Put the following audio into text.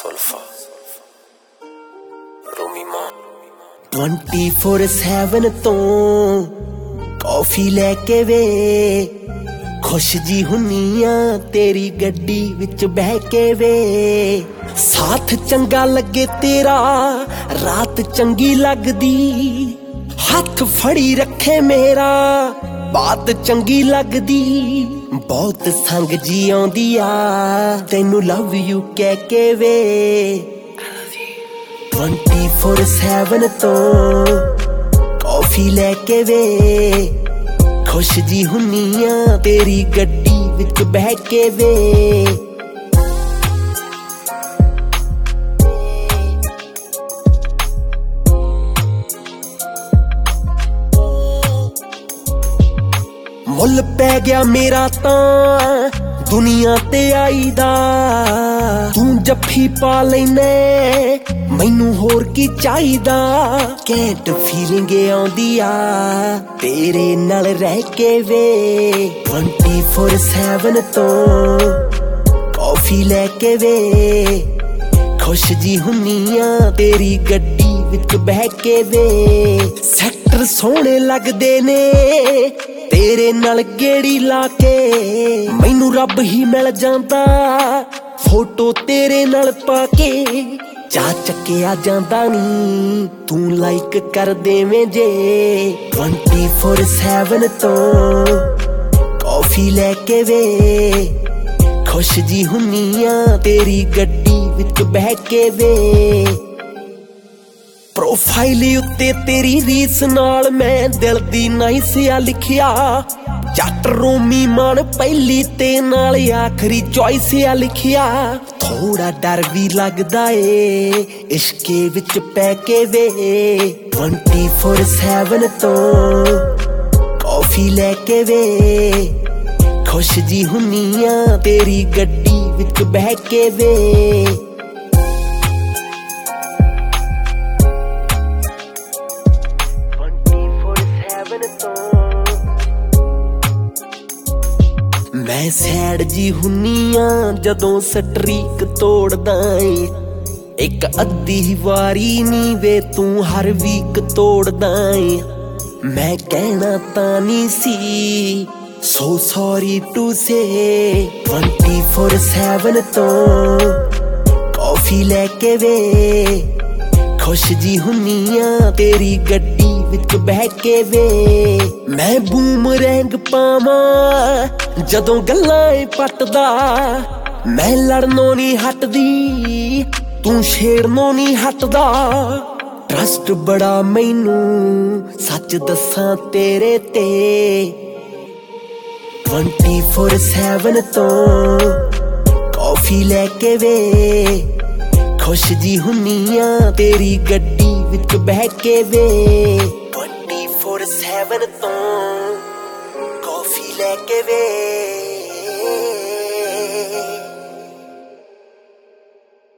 सुल्फा रोमी मां 24/7 तो कॉफी लेके वे खुश जी हुनिया तेरी गड्डी विच बह के वे साथ चंगा लगे तेरा रात चंगी लगदी हथ फड़ी रखे मेरा बात चंगी लगदी बहुत संग जी आउंदी आ तैनू लव यू कह के वे 24/7 तो कॉफी लेके वे खुश जी हुनिया तेरी गड्डी विच बह के वे मुल पै गया मेरा तां दुनिया ते आई दा तू जफ्फी पा लैने मैनू होर की चाहिदा कैंट फीलिंग आउंदी आ तेरे नाल रह के वे 24/7 तो कॉफी लेके वे खुश जी हुनिया तेरी गड्डी विच बह के वे सैक्टर सोहणे लगदे ने तेरे नाल गेड़ी लाके मैनू रब ही मिल जांदा फोटो तेरे नाल पाके चा चक्किया जांदा नी तू लाइक कर देवें जे 24/7 तो कॉफी लेके वे खुश जी हुनिया तेरी गड्डी विच बह के वे प्रोफाइल उत्ते तेरी रीस नाल मैं दिल दी नाइसिया लिखिया जट रोमी मान पहली ते नाल आखरी चॉइस आ लिखिया थोड़ा डर भी लगदा ए इश्के विच पै के वे 24/7 तो कॉफी लेके वे खुश जी हुनिया तेरी गड्डी विच बह के वे मैं सैड जी हुनिया जदों स्ट्रीक तोड़दा ए एक अद्धी वारी नी वे तू हर वीक तोड़दा ए मैं कहना तां नी सी सो सॉरी टू से 24/7 तो कॉफी लेके वे खुश जी हुनिया तेरी गड्डी विच बह के वे मैं बूमरैंग पावां जदों गल्लां पटदा मैं लड़नों नी हटदी तू छेड़नों नी हटदा ट्रस्ट बड़ा मैनू सच दसां तेरे ते 24/7 तो कॉफी लेके वे खुश जी हुनिया तेरी गड्डी विच बह के वे 24/7 तो कॉफी लेके वे